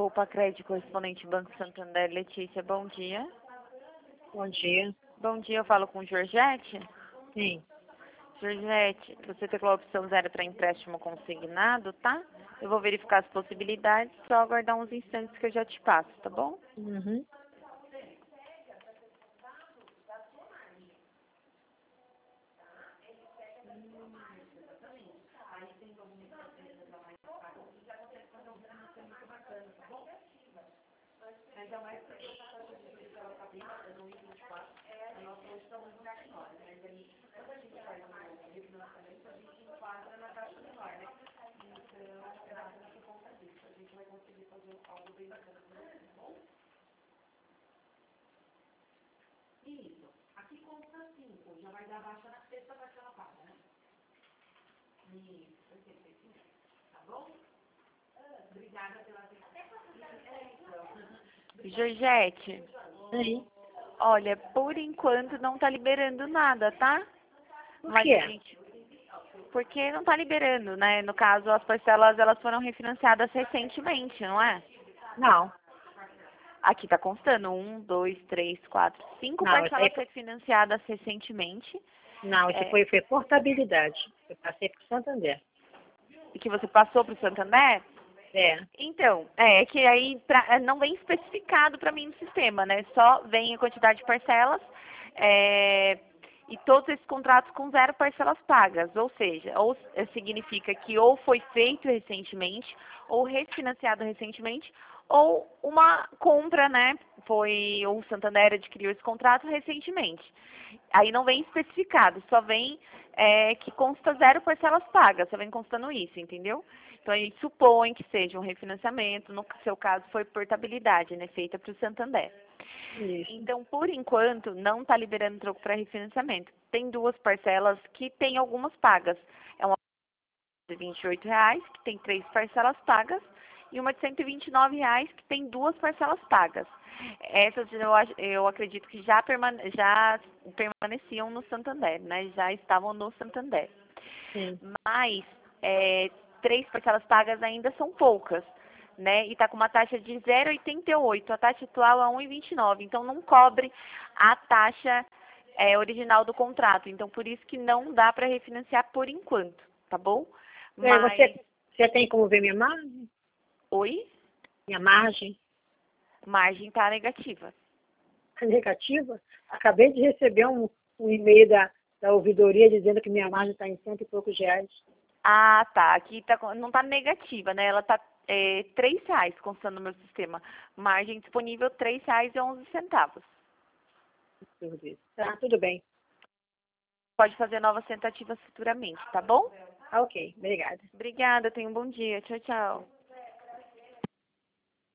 Poupa Crédito, correspondente Banco Santander, Letícia, bom dia. Bom dia. Bom dia, eu falo com Georgette. Sim. Georgette, você tem a opção 0 para empréstimo consignado, tá? Eu vou verificar as possibilidades, só aguardar uns instantes que eu já te passo, tá bom? Uhum. Isso. Aqui consta 5, já vai dar baixa na sexta parcela paga, né? Isso, perfeito. Tá bom? Obrigada pela atenção. Georgette, Sim. olha, por enquanto não tá liberando nada, tá? Por Mas quê? a gente... Porque não tá liberando, né? No caso, as parcelas, elas foram refinanciadas recentemente, não é? Não. Aqui tá constando 1, 2, 3, 4, 5 Não, esse aí parcelas refinanciadas recentemente. não, esse É, foi portabilidade. Eu passei para o Santander. e que você passou para o Santander? É. Então, é que aí não vem especificado para mim no sistema, né? Só vem a quantidade de parcelas e todos esses contratos com 0 parcelas pagas. Ou seja, ou significa que ou foi feito recentemente, ou refinanciado recentemente, ou uma compra, né? Ou o Santander adquiriu esse contrato recentemente. Aí não vem especificado, só vem que consta 0 parcelas pagas, só vem constando isso, entendeu? Então, a gente supõe que seja um refinanciamento, no seu caso foi portabilidade, né, feita para o Santander. Isso. Então, por enquanto, não está liberando troco para refinanciamento. Tem 2 parcelas que tem algumas pagas. É uma de R$ 28, que tem 3 parcelas pagas, e uma de R$ 129, que tem 2 parcelas pagas. Essas eu acredito que já permaneciam no Santander, né? Já estavam no Santander. Sim. Mas 3 parcelas pagas ainda são poucas, né? E está com uma taxa de 0,88. A taxa atual é 1,29. Então, não cobre a taxa original do contrato. Então, por isso que não dá para refinanciar por enquanto, tá bom? Mas... Você tem como ver minha margem? Oi? Minha margem? Margem está negativa. Negativa? Acabei de receber um e-mail da ouvidoria dizendo que minha margem está em cento e poucos reais. Ah, tá. Aqui não está negativa, né? Ela está R$ 3 constando no meu sistema. Margem disponível R$ 3,11. Tá, tudo bem. Pode fazer novas tentativas futuramente, tá bom? Ok, obrigada. Obrigada, tenha um bom dia. Tchau, tchau.